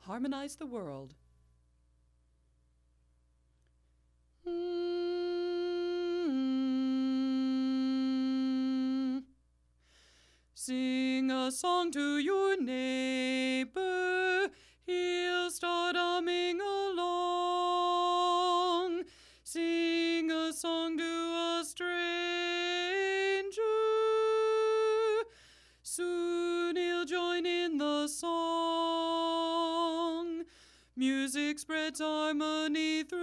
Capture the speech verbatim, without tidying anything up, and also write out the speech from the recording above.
harmonize the world. Sing a song to your neighbor, he'll start humming along. Sing a song to a stranger, soon he'll join in the song. Music spreads harmony through